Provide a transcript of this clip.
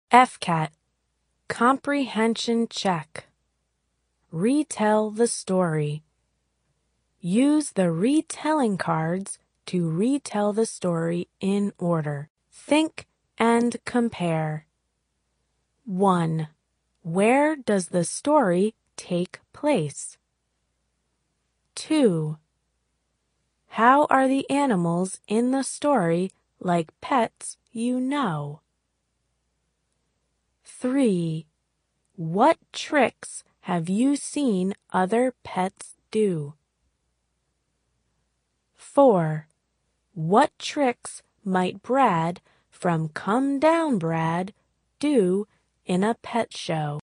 FCAT Comprehension Check. Retell the story. Use the retelling cards to retell the story in order. Think and compare. 1. Where does the story take place? 2. How are the animals in the story like pets you know? 3. What tricks have you seen other pets do? 4. What tricks might Brad from Come Down Brad do in a pet show?